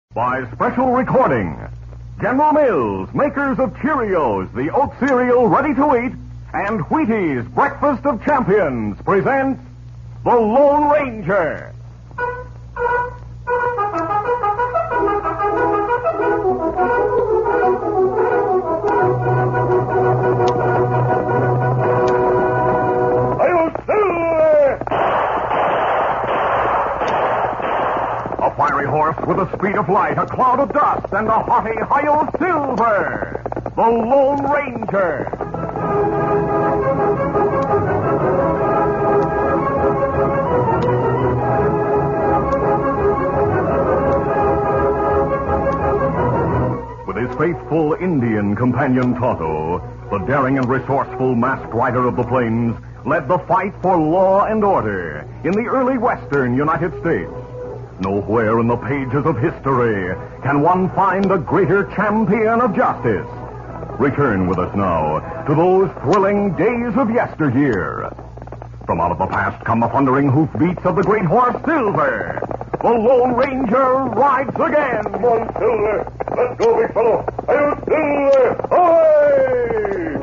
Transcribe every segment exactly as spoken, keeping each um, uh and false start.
By special recording, General Mills, makers of Cheerios, the oat cereal ready to eat, and Wheaties, breakfast of champions, presents The Lone Ranger. A fiery horse with the speed of light, a cloud of dust, and a haughty Hi-Yo Silver, the Lone Ranger. With his faithful Indian companion Tonto, the daring and resourceful masked rider of the plains led the fight for law and order in the early western United States. Nowhere in the pages of history can one find a greater champion of justice. Return with us now to those thrilling days of yesteryear. From out of the past come the thundering hoofbeats of the great horse Silver. The Lone Ranger rides again. Come on, Silver. Let's go, big fellow. Hi-yo, Silver! Ahoy!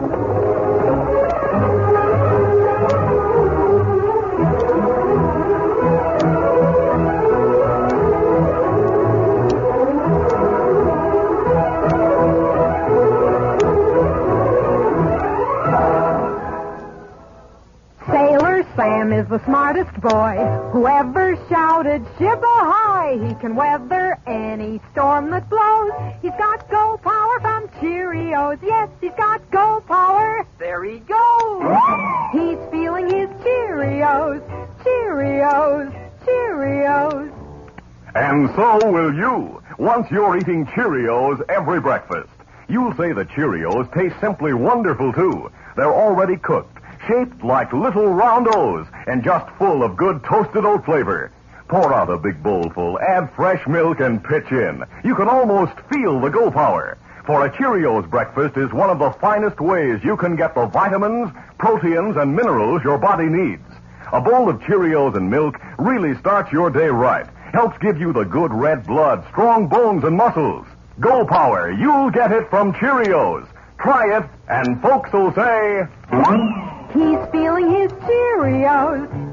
Sam is the smartest boy who ever shouted ship-a-hi. He can weather any storm that blows. He's got go power from Cheerios. Yes, he's got go power. There he goes. He's feeling his Cheerios, Cheerios, Cheerios. And so will you, once you're eating Cheerios every breakfast. You'll say the Cheerios taste simply wonderful, too. They're already cooked, shaped like little round O's, and just full of good toasted oat flavor. Pour out a big bowlful, add fresh milk, and pitch in. You can almost feel the go power. For a Cheerios breakfast is one of the finest ways you can get the vitamins, proteins, and minerals your body needs. A bowl of Cheerios and milk really starts your day right. Helps give you the good red blood, strong bones, and muscles. Go power, you'll get it from Cheerios. Try it, and folks will say... He's feeling his Cheerios.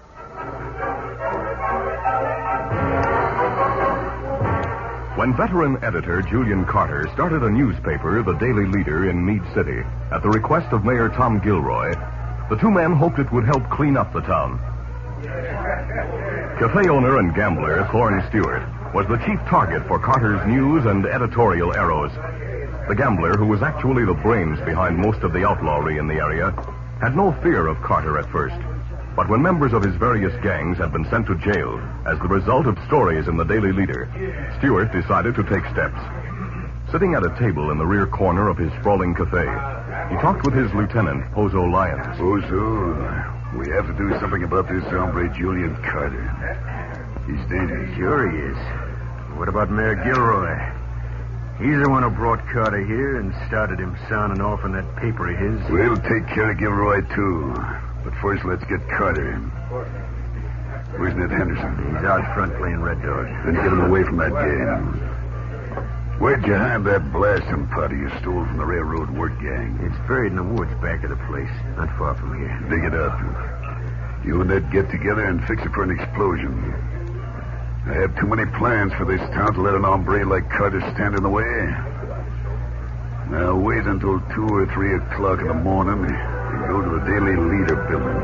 When veteran editor Julian Carter started a newspaper, The Daily Leader, in Meade City, at the request of Mayor Tom Gilroy, the two men hoped it would help clean up the town. Cafe owner and gambler Thorne Stewart was the chief target for Carter's news and editorial arrows. The gambler, who was actually the brains behind most of the outlawry in the area, had no fear of Carter at first. But when members of his various gangs had been sent to jail as the result of stories in the Daily Leader, Stewart decided to take steps. Sitting at a table in the rear corner of his sprawling cafe, he talked with his lieutenant, Pozo Lyons. Pozo, we have to do something about this hombre, Julian Carter. He's dangerous. Sure he is. What about Mayor Gilroy? He's the one who brought Carter here and started him sounding off on that paper of his. We'll take care of Gilroy, too. But first, let's get Carter in. Where's Ned Henderson? He's out front playing Red Dog. Then get him away from that game. Where'd you hide that blasting powder you stole from the railroad work gang? It's buried in the woods back of the place, not far from here. Dig it up. You and Ned get together and fix it for an explosion. I have too many plans for this town to let an hombre like Carter stand in the way. Now wait until two or three o'clock in the morning and go to the Daily Leader building.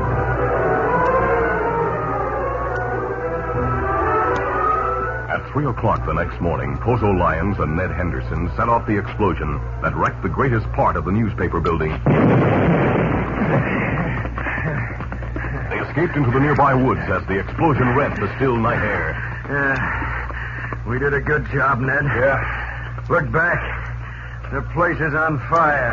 At three o'clock the next morning, Pozo Lyons and Ned Henderson set off the explosion that wrecked the greatest part of the newspaper building. They escaped into the nearby woods as the explosion rent the still night air. Yeah, we did a good job, Ned. Yeah. Look back. The place is on fire.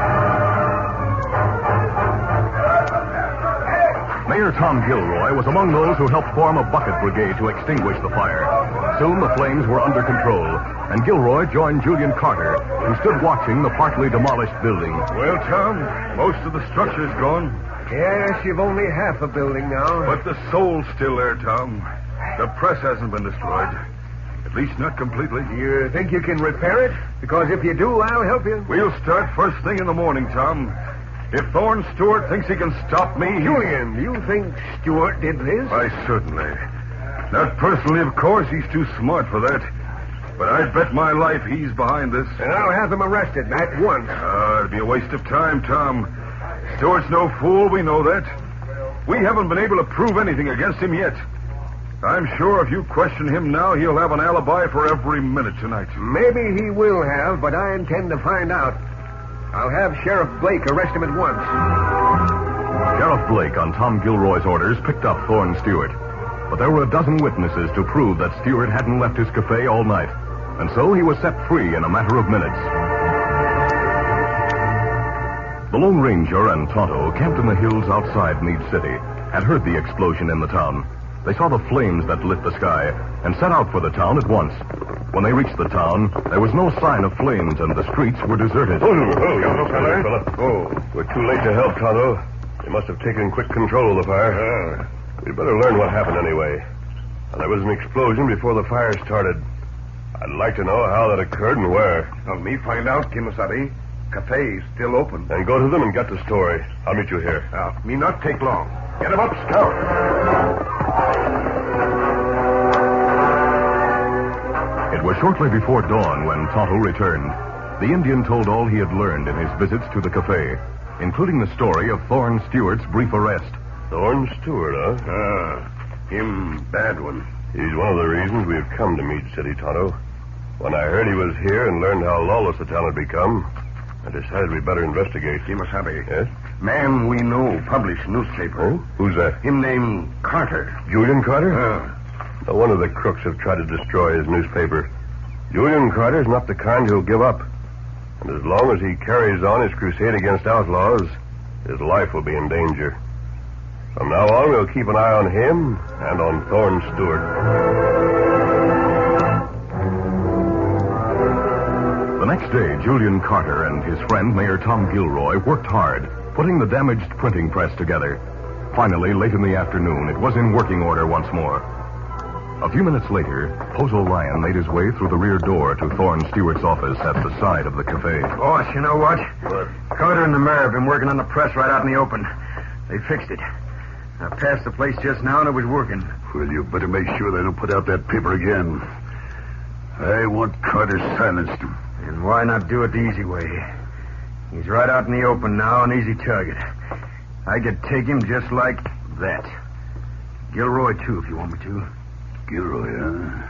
Mayor Tom Gilroy was among those who helped form a bucket brigade to extinguish the fire. Soon the flames were under control, and Gilroy joined Julian Carter, who stood watching the partly demolished building. Well, Tom, most of the structure's gone. Yes, you've only half a building now. But the soul's still there, Tom. The press hasn't been destroyed. At At least not completely. You think you can repair it? Because if you do, I'll help you. We'll start first thing in the morning, Tom. If Thorne Stewart thinks he can stop me... Julian, you think Stewart did this? Why, certainly. Not personally, of course. He's too smart for that. But I'd bet my life he's behind this. And I'll have him arrested at once. Ah, it'd be a waste of time, Tom. Stewart's no fool. We know that. We haven't been able to prove anything against him yet. I'm sure if you question him now, he'll have an alibi for every minute tonight. Maybe he will have, but I intend to find out. I'll have Sheriff Blake arrest him at once. Sheriff Blake, on Tom Gilroy's orders, picked up Thorne Stewart. But there were a dozen witnesses to prove that Stewart hadn't left his cafe all night. And so he was set free in a matter of minutes. The Lone Ranger and Tonto, camped in the hills outside Meade City, had heard the explosion in the town. They saw the flames that lit the sky and set out for the town at once. When they reached the town, there was no sign of flames and the streets were deserted. Oh, oh, oh fella. fella. Oh, we're too late to help, Tonto. They must have taken quick control of the fire. Uh, we'd better learn what happened anyway. Well, there was an explosion before the fire started. I'd like to know how that occurred and where. Well, me find out, Kimasabi. Cafe's still open. And go to them and get the story. I'll meet you here. Uh, me not take long. Get him up, Scout. It was shortly before dawn when Tonto returned. The Indian told all he had learned in his visits to the cafe, including the story of Thorne Stewart's brief arrest. Thorne Stewart, huh? Ah, him bad one. He's one of the reasons we've come to Meade City, Tonto. When I heard he was here and learned how lawless the town had become, I decided we'd better investigate. Kimasabi. Yes? Man we know published newspaper. Oh? Who's that? Him named Carter. Julian Carter? Uh, No wonder the crooks have tried to destroy his newspaper. Julian Carter's not the kind who'll give up. And as long as he carries on his crusade against outlaws, his life will be in danger. From now on, we'll keep an eye on him and on Thorne Stewart. The next day, Julian Carter and his friend, Mayor Tom Gilroy, worked hard, putting the damaged printing press together. Finally, late in the afternoon, it was in working order once more. A few minutes later, Pozo Ryan made his way through the rear door to Thorne Stewart's office at the side of the cafe. Boss, you know what? What? Carter and the mayor have been working on the press right out in the open. They fixed it. I passed the place just now and it was working. Well, you better make sure they don't put out that paper again. I want Carter silenced. And why not do it the easy way? He's right out in the open now, an easy target. I could take him just like that. Gilroy, too, if you want me to. Gilroy, huh?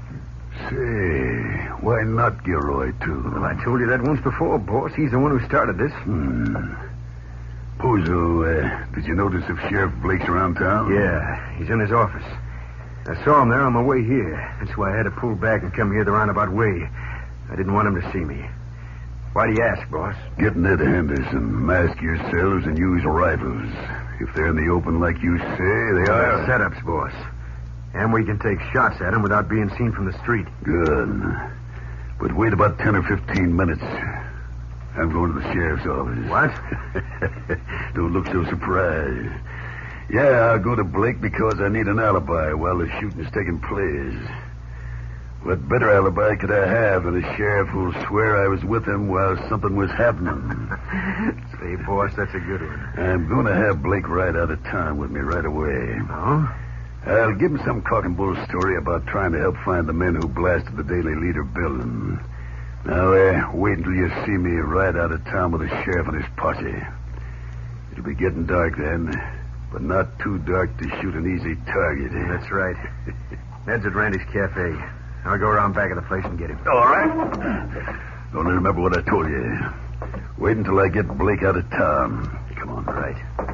Say, why not Gilroy, too? Well, I told you that once before, boss. He's the one who started this. Hmm. Pozo, uh, did you notice if Sheriff Blake's around town? Yeah, he's in his office. I saw him there on my way here. That's why I had to pull back and come here the roundabout way. I didn't want him to see me. Why do you ask, boss? Get Ned Henderson, mask yourselves, and use rifles. If they're in the open like you say, they are. Setups, boss. And we can take shots at him without being seen from the street. Good. But wait about ten or fifteen minutes. I'm going to the sheriff's office. What? Don't look so surprised. Yeah, I'll go to Blake because I need an alibi while the shooting's taking place. What better alibi could I have than a sheriff who'll swear I was with him while something was happening? Say, boss, that's a good one. I'm going to have Blake ride out of town with me right away. Oh? I'll give him some cock and bull story about trying to help find the men who blasted the Daily Leader building. Now, uh, wait until you see me ride out of town with the sheriff and his posse. It'll be getting dark then, but not too dark to shoot an easy target. That's right. Ned's at Randy's Cafe. I'll go around back of the place and get him. All right. Only remember what I told you. Wait until I get Blake out of town. Come on. Right.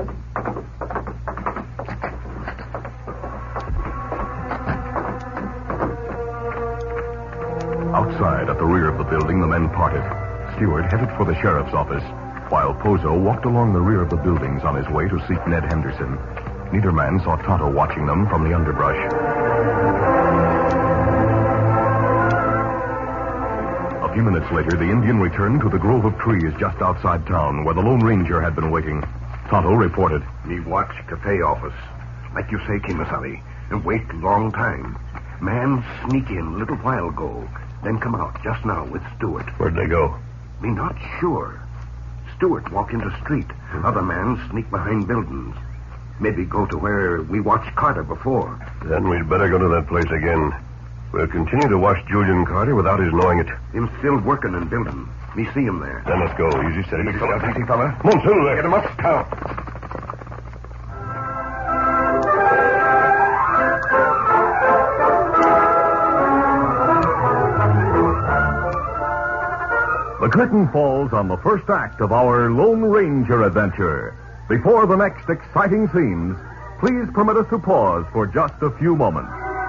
Outside, at the rear of the building, the men parted. Stewart headed for the sheriff's office, while Pozo walked along the rear of the buildings on his way to seek Ned Henderson. Neither man saw Tonto watching them from the underbrush. A few minutes later, the Indian returned to the grove of trees just outside town, where the Lone Ranger had been waiting. Tonto reported. Me watch cafe office. Like you say, Kimasabi. And wait long time. Man sneak in little while ago, then come out just now with Stewart. Where'd they go? Me not sure. Stewart walk into street. Other man sneak behind buildings. Maybe go to where we watched Carter before. Then we'd better go to that place again. We'll continue to watch Julian Carter without his knowing it. Him still working in building. Me see him there. Then let's go. Easy, steady. Easy, fella. Easy, fella. Come on, Silver. Get him up. Count. The curtain falls on the first act of our Lone Ranger adventure. Before the next exciting scenes, please permit us to pause for just a few moments.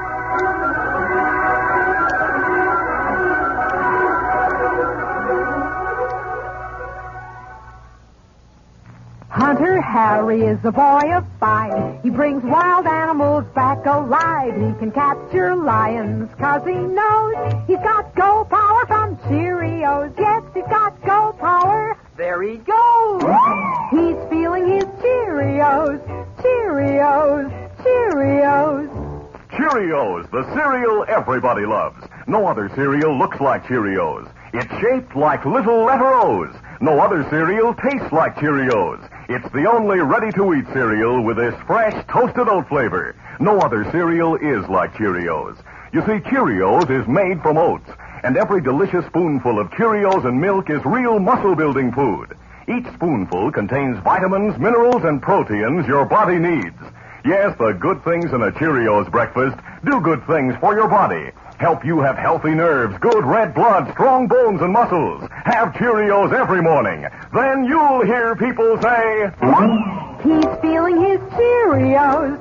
Hunter Harry is a boy of five. He brings wild animals back alive. He can capture lions 'cause he knows he's got go power from Cheerios. Yes, he's got go power. There he goes. He's feeling his Cheerios. Cheerios. Cheerios. Cheerios, the cereal everybody loves. No other cereal looks like Cheerios. It's shaped like little letter O's. No other cereal tastes like Cheerios. It's the only ready-to-eat cereal with this fresh toasted oat flavor. No other cereal is like Cheerios. You see, Cheerios is made from oats, and every delicious spoonful of Cheerios and milk is real muscle-building food. Each spoonful contains vitamins, minerals, and proteins your body needs. Yes, the good things in a Cheerios breakfast do good things for your body. Help you have healthy nerves, good red blood, strong bones and muscles. Have Cheerios every morning. Then you'll hear people say, He's feeling his Cheerios.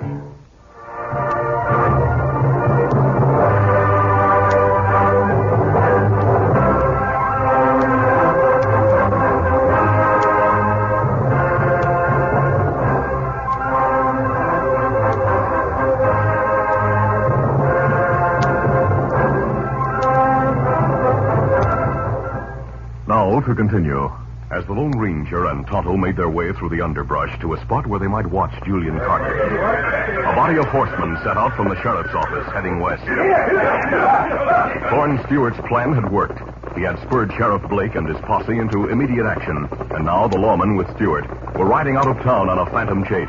Now to continue. As the Lone Ranger and Tonto made their way through the underbrush to a spot where they might watch Julian Carter, a body of horsemen set out from the sheriff's office heading west. Thorne Stewart's plan had worked. He had spurred Sheriff Blake and his posse into immediate action, and now the lawmen with Stewart were riding out of town on a phantom chase.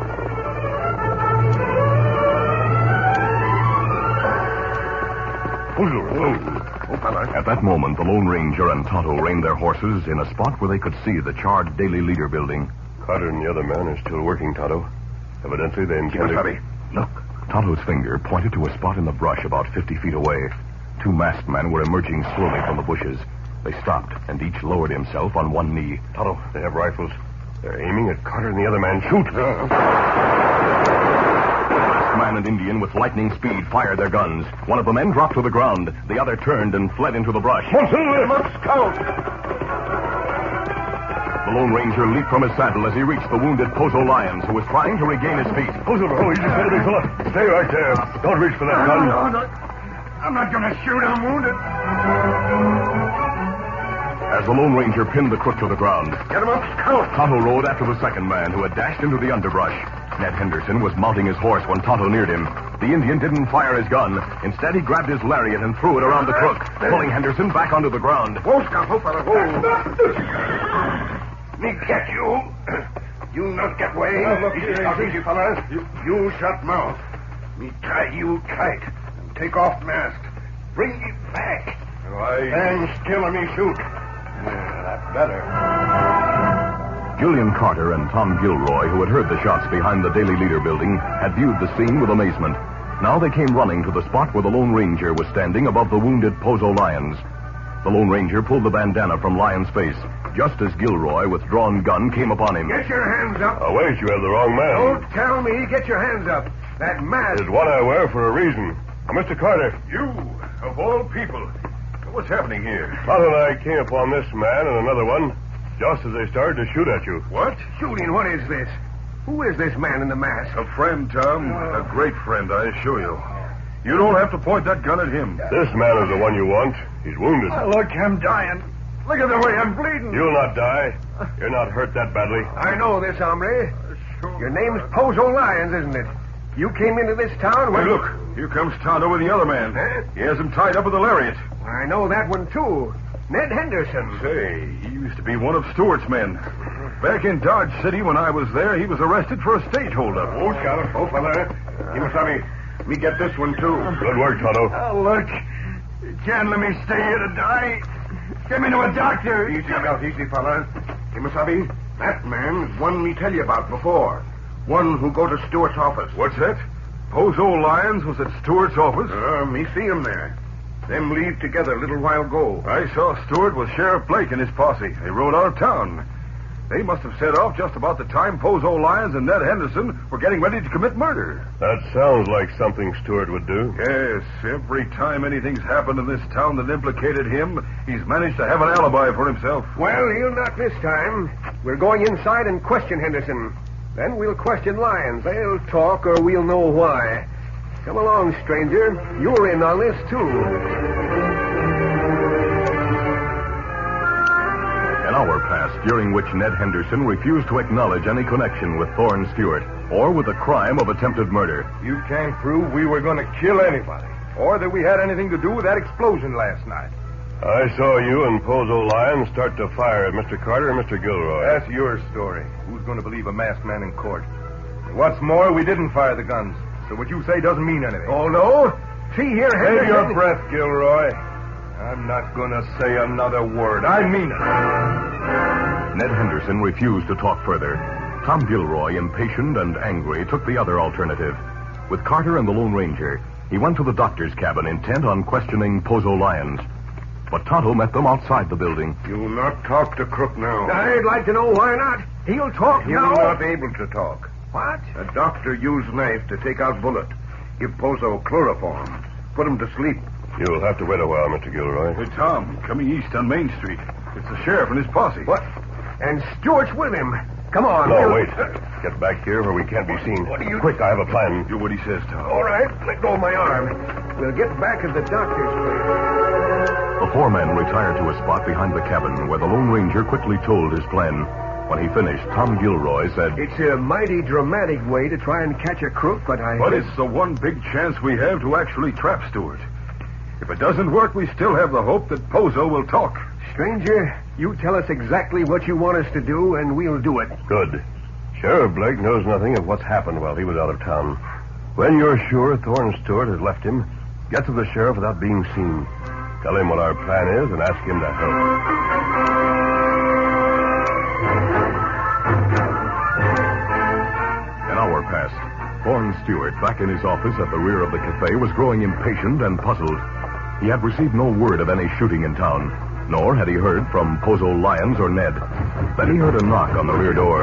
At that moment, the Lone Ranger and Tonto reined their horses in a spot where they could see the charred Daily Leader building. Carter and the other man are still working, Tonto. Evidently, they intended... Look. Tonto's finger pointed to a spot in the brush about fifty feet away. Two masked men were emerging slowly from the bushes. They stopped, and each lowered himself on one knee. Tonto, they have rifles. They're aiming at Carter and the other man. Shoot! Man and Indian with lightning speed fired their guns. One of the men dropped to the ground. The other turned and fled into the brush. The Lone Ranger leaped from his saddle as he reached the wounded Pozo Lyons, who was trying to regain his feet. Pozo, oh, easy, steady, fella. Stay right there. Don't reach for that gun. No, no, no. I'm not going to shoot. I'm wounded. As the Lone Ranger pinned the crook to the ground, Get him up, Scout. Tonto rode after the second man, who had dashed into the underbrush. Ned Henderson was mounting his horse when Tonto neared him. The Indian didn't fire his gun. Instead, he grabbed his lariat and threw it around the crook, pulling Henderson back onto the ground. Whoa, Scout, whoa, fella, whoa. Me get you. You not get way. No, look, easy, easy, Scout, easy, fella. You, you shut mouth. Me tie you tight and take off mask. Bring me back. Why? Stand still and me shoot. Yeah, that's better. Julian Carter and Tom Gilroy, who had heard the shots behind the Daily Leader building, had viewed the scene with amazement. Now they came running to the spot where the Lone Ranger was standing above the wounded Pozo Lyons. The Lone Ranger pulled the bandana from Lyons' face, just as Gilroy, with drawn gun, came upon him. Get your hands up. Oh, wait, you have the wrong man. Don't tell me. Get your hands up. That mask. It's what I wear for a reason. Now, Mister Carter. You, of all people. What's happening here? Tonto and I came upon this man and another one just as they started to shoot at you. What? Shooting? What is this? Who is this man in the mask? A friend, Tom. A great friend, I assure you. You don't have to point that gun at him. This man is the one you want. He's wounded. Oh, look, I'm dying. Look at the way I'm bleeding. You'll not die. You're not hurt that badly. I know this, hombre. Your name's Pozo Lyons, isn't it? You came into this town when... Hey, look. Here comes Tonto with the other man. Huh? He has him tied up with a lariat. I know that one, too. Ned Henderson. Say, he used to be one of Stewart's men. Back in Dodge City when I was there, he was arrested for a stage holdup. Oh, Scout. Oh, fella. Kimasabi, me get this one, too. Good work, Tonto. Oh, look. You can't let me stay here to die. Get me to a doctor. Easy, Scout. Easy, fella. Kimasabi, that man's one me tell you about before. One who go to Stewart's office. What's that? Pozo Lyons was at Stewart's office? Uh, me see him there. Them leave together a little while ago. I saw Stewart with Sheriff Blake and his posse. They rode out of town. They must have set off just about the time Pozo Lyons and Ned Henderson were getting ready to commit murder. That sounds like something Stewart would do. Yes, every time anything's happened in this town that implicated him, he's managed to have an alibi for himself. Well, he'll not this time. We're going inside and question Henderson. Then we'll question Lyons. They'll talk or we'll know why. Come along, stranger. You're in on this, too. An hour passed, during which Ned Henderson refused to acknowledge any connection with Thorne Stewart or with the crime of attempted murder. You can't prove we were going to kill anybody, or that we had anything to do with that explosion last night. I saw you and Pozo Lyons start to fire at Mister Carter and Mister Gilroy. That's your story. Who's going to believe a masked man in court? And what's more, we didn't fire the guns, so what you say doesn't mean anything. Oh, no? See here, Henderson. Save your breath, Gilroy. I'm not going to say another word. I mean it. Ned Henderson refused to talk further. Tom Gilroy, impatient and angry, took the other alternative. With Carter and the Lone Ranger, he went to the doctor's cabin intent on questioning Pozo Lyons. But Tonto met them outside the building. You'll not talk to Crook now. I'd like to know why not. He'll talk He's now. not able to talk. What? A doctor used knife to take out bullet. Give Pozo chloroform. Put him to sleep. You'll have to wait a while, Mister Gilroy. Hey, Tom, coming east on Main Street. It's the sheriff and his posse. What? And Stewart's with him. Come on. No, we'll... wait. Get back here where we can't be seen. What do you... Quick, I have a plan. Do what he says, Tom. All right. Let go of my arm. We'll get back at the doctor's place. The four men retired to a spot behind the cabin where the Lone Ranger quickly told his plan. When he finished, Tom Gilroy said, It's a mighty dramatic way to try and catch a crook, but I... But it's the one big chance we have to actually trap Stewart. If it doesn't work, we still have the hope that Pozo will talk. Stranger, you tell us exactly what you want us to do, and we'll do it. Good. Sheriff Blake knows nothing of what's happened while he was out of town. When you're sure Thorne Stewart has left him, get to the sheriff without being seen. Tell him what our plan is and ask him to help. An hour passed. Thorne Stewart, back in his office at the rear of the cafe, was growing impatient and puzzled. He had received no word of any shooting in town, nor had he heard from Pozo Lyons or Ned. Then he heard a knock on the rear door.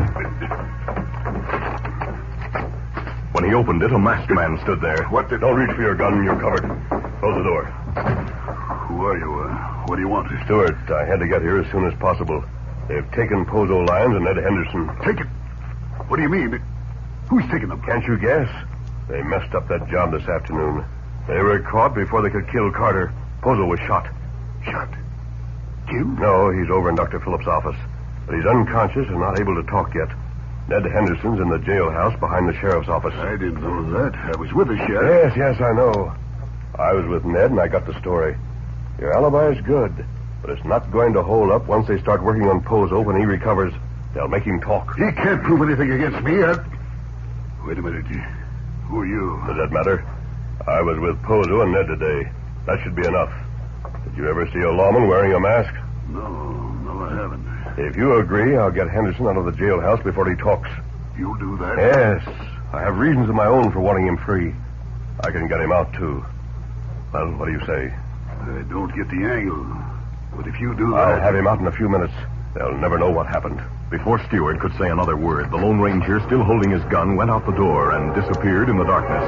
When he opened it, a masked man stood there. What the... Don't reach for your gun. You're covered. Close the door. Who are you? Uh, what do you want? Stewart, I had to get here as soon as possible. They've taken Pozo Lyons and Ned Henderson. Take it? What do you mean? Who's taking them? Can't you guess? They messed up that job this afternoon. They were caught before they could kill Carter. Pozo was shot. Shot? Killed? No, he's over in Doctor Phillips' office. But he's unconscious and not able to talk yet. Ned Henderson's in the jailhouse behind the sheriff's office. I didn't know that. I was with the sheriff. Yes, yes, I know. I was with Ned and I got the story. Your alibi is good, but it's not going to hold up once they start working on Pozo when he recovers. They'll make him talk. He can't prove anything against me. I... Wait a minute. Who are you? Does that matter? I was with Pozo and Ned today. That should be enough. Did you ever see a lawman wearing a mask? No, no, I haven't. If you agree, I'll get Henderson out of the jailhouse before he talks. You'll do that? Yes. I have reasons of my own for wanting him free. I can get him out, too. Well, what do you say? I don't get the angle. But if you do that... I'll have him out in a few minutes. They'll never know what happened. Before Stewart could say another word, the Lone Ranger, still holding his gun, went out the door and disappeared in the darkness.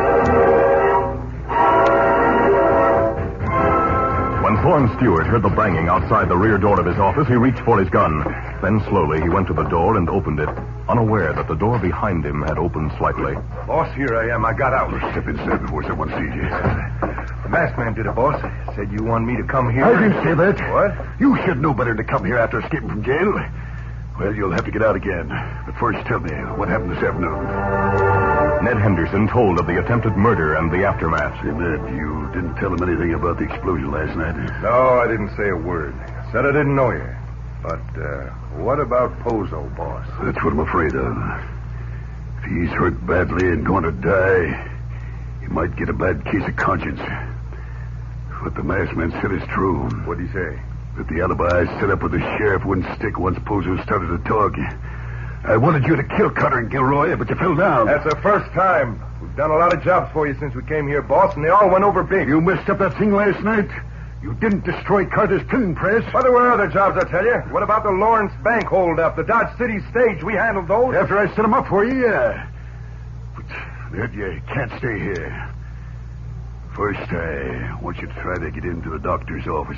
When Thorne Stewart heard the banging outside the rear door of his office, he reached for his gun. Then slowly he went to the door and opened it, unaware that the door behind him had opened slightly. Boss, here I am. I got out. Step inside before someone sees you. The masked man did it, boss. Said you want me to come here. I didn't say that. What? You should know better than to come here after escaping from jail. Well, you'll have to get out again. But first, tell me, what happened this afternoon? Ned Henderson told of the attempted murder and the aftermath. Say, Ned, you didn't tell him anything about the explosion last night. No, I didn't say a word. Said I didn't know you. But, uh, what about Pozo, boss? That's what I'm afraid of. If he's hurt badly and going to die, he might get a bad case of conscience. What the masked man said is true. What'd he say? That the alibi I set up with the sheriff wouldn't stick once Pozo started to talk. I wanted you to kill Carter and Gilroy, but you fell down. That's the first time. We've done a lot of jobs for you since we came here, boss, and they all went over big. You messed up that thing last night. You didn't destroy Carter's printing press. Well, there were other jobs, I tell you. What about the Lawrence Bank holdup, the Dodge City stage? We handled those. After I set them up for you, yeah. But, Ned, you can't stay here. First, I want you to try to get into the doctor's office.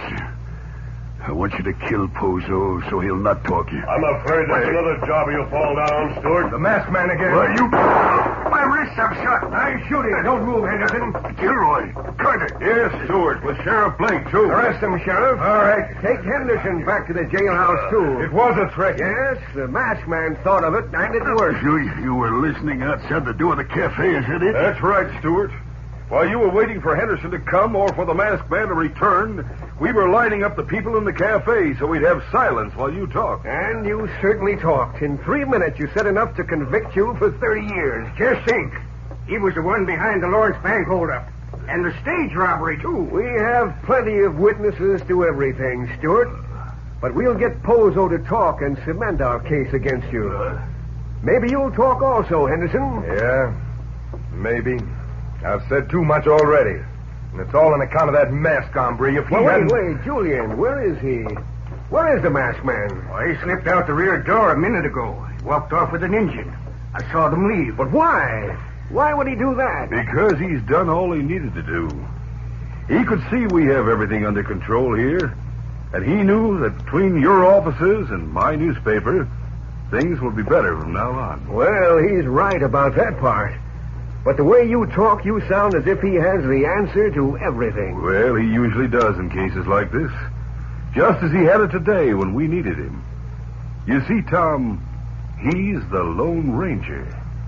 I want you to kill Pozo so he'll not talk you. I'm afraid that's another job you'll fall down on, Stewart. The masked man again. Why, you... My wrists are shut. I'm shooting. Don't move, Henderson. Gilroy, Carter. Yes, Stewart, with Sheriff Blake, too. Arrest him, Sheriff. All right. Take Henderson back to the jailhouse, too. It was a trick. Yes, the masked man thought of it, and it worked. You, you were listening outside the door of the cafe, is that it? That's right, Stewart. While you were waiting for Henderson to come or for the masked man to return, we were lining up the people in the cafe so we'd have silence while you talked. And you certainly talked. In three minutes, you said enough to convict you for thirty years. Just think. He was the one behind the Lawrence Bank holdup. And the stage robbery, too. We have plenty of witnesses to everything, Stewart. But we'll get Pozo to talk and cement our case against you. Maybe you'll talk also, Henderson. Yeah, maybe. I've said too much already. And it's all on account of that masked hombre. If he well, wait, hadn't... wait, Julian, where is he? Where is the masked man? Well, he slipped out the rear door a minute ago. He walked off with an engine. I saw them leave. But why? Why would he do that? Because he's done all he needed to do. He could see we have everything under control here. And he knew that between your offices and my newspaper, things will be better from now on. Well, he's right about that part. But the way you talk, you sound as if he has the answer to everything. Well, he usually does in cases like this. Just as he had it today when we needed him. You see, Tom, he's the Lone Ranger.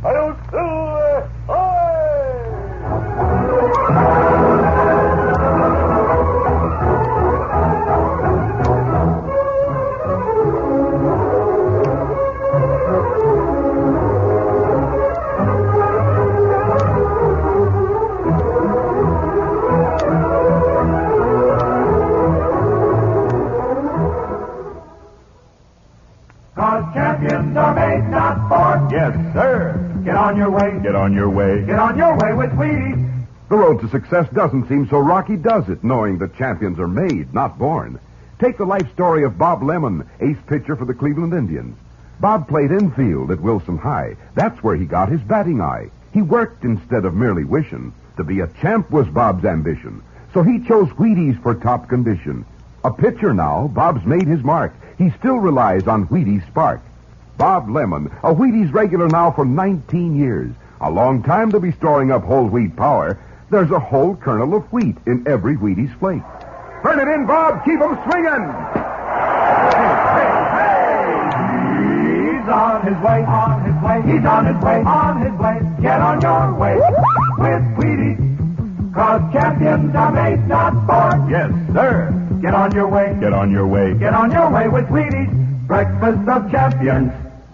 Champions are made, not born. Yes, sir. Get on your way. Get on your way. Get on your way with Wheaties. The road to success doesn't seem so rocky, does it, knowing that champions are made, not born? Take the life story of Bob Lemon, ace pitcher for the Cleveland Indians. Bob played infield at Wilson High. That's where he got his batting eye. He worked instead of merely wishing. To be a champ was Bob's ambition. So he chose Wheaties for top condition. A pitcher now, Bob's made his mark. He still relies on Wheaties' spark. Bob Lemon, a Wheaties regular now for nineteen years. A long time to be storing up whole wheat power. There's a whole kernel of wheat in every Wheaties flake. Turn it in, Bob. Keep 'em swinging. Hey, hey, hey. He's on his way, on his way. He's on his way, on his way. Get on your way with Wheaties. 'Cause champions are made, not born. Yes, sir. Get on your way. Get on your way. Get on your way with Wheaties. Breakfast of champions.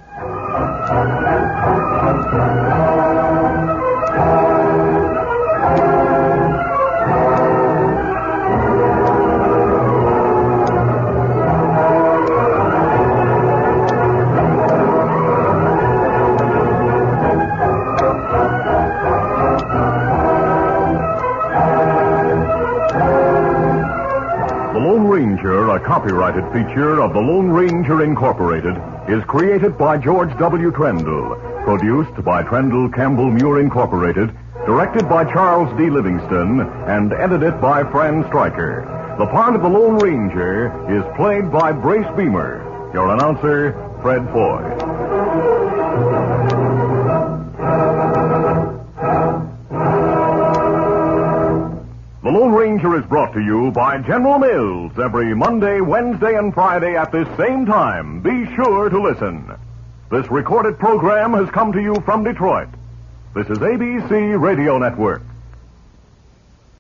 A copyrighted feature of the Lone Ranger Incorporated is created by George W. Trendle, produced by Trendle Campbell Muir Incorporated, directed by Charles D. Livingston, and edited by Fran Stryker. The part of the Lone Ranger is played by Brace Beamer. Your announcer, Fred Foy. The Lone Ranger is brought to you by General Mills every Monday, Wednesday, and Friday at this same time. Be sure to listen. This recorded program has come to you from Detroit. This is A B C Radio Network.